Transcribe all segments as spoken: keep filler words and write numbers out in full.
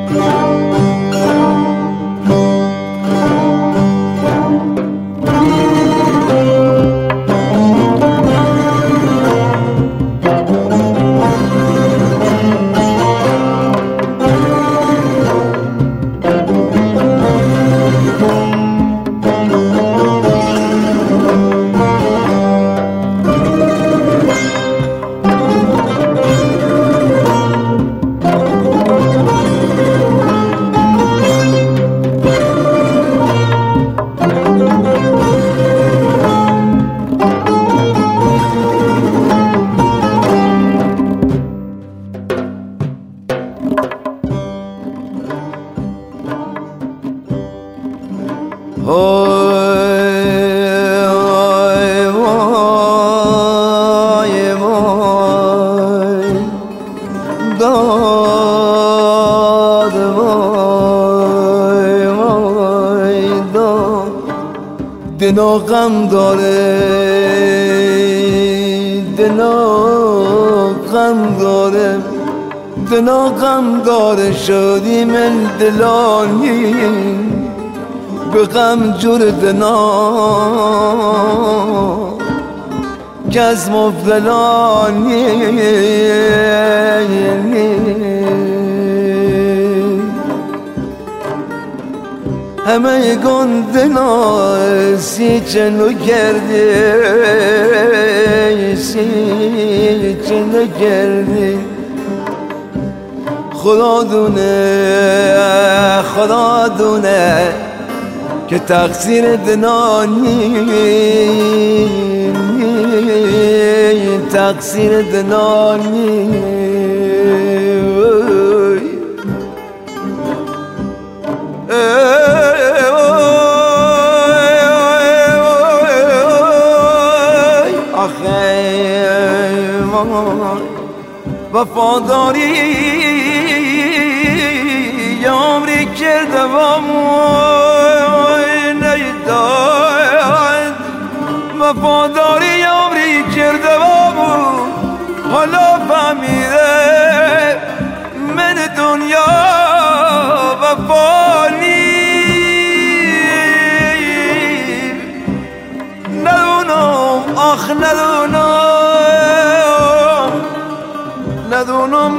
دنا غم داره دنا غم داره دنا غم داره شادی من دلانی به غم جور دنا که از مفلانی همه گندنا سی چنو کرده سی چنو کرده خدا دونه خدا دونه که تقصیر دنانی تقصیر دنانی وفاداری عمری کرده و نیداد وفاداری عمری کرده و حالا فهمیده من دنیا وفانی ندونم آخ ندونم ندونم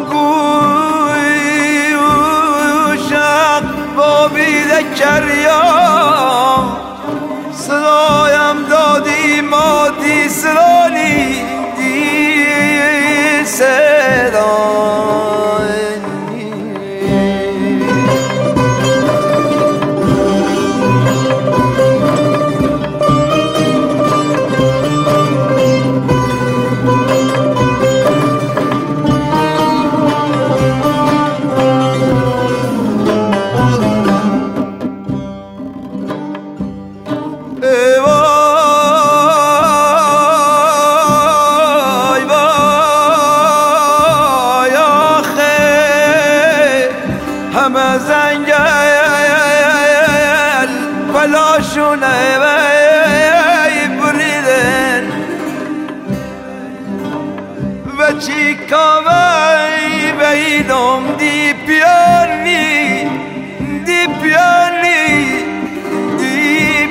گوشم با بیده کریام صدایم دادی مادی سرانی دی صدایی همه زنگل بلاشونه بریدن و چی کاوی بیدم دی پیانی دی پیانی دی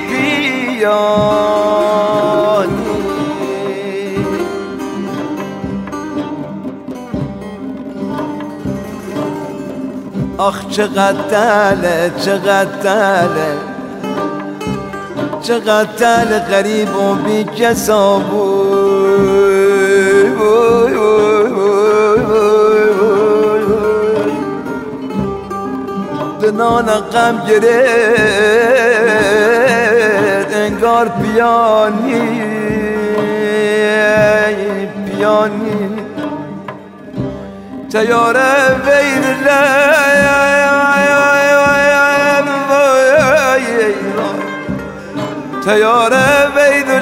پیانی آخ چقدر دله چقدر دله چقدر دل غریب و بی کسا بود دنان غم گرفت انگار پیانی پیانی تیاره وید تیاره وید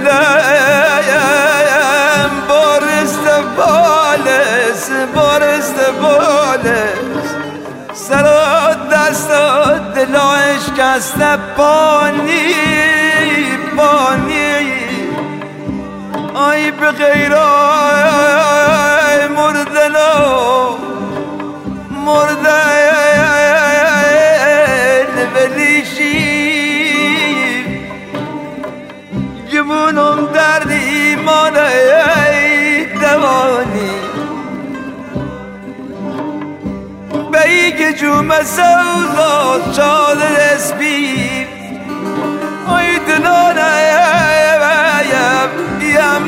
لیم بارست بالس بارست بالس سر دست دلایش کسته پانی پانی آی به غیر مردنو مرده ای که جوم سوزا چال اسبی ای دنانه یم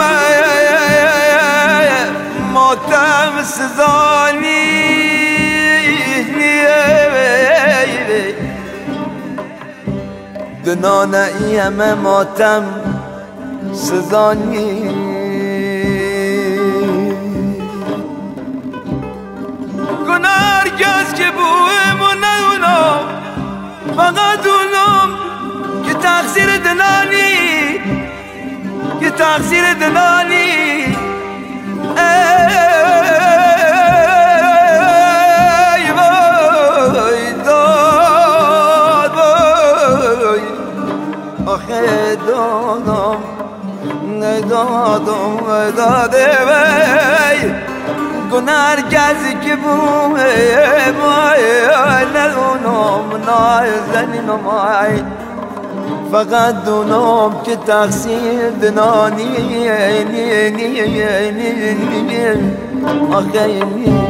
ماتم سزانی دنانه یم ماتم سزانی گناه کس که بویم و ندونم فقط اونم که تقصیر دنانی که تقصیر دنانی ای وای داد وای آخه دادم ندادم نداده وی گناه کسی که بویم وای ندونم نازنینم وای فقط دونم که تقصیر دنانی آخه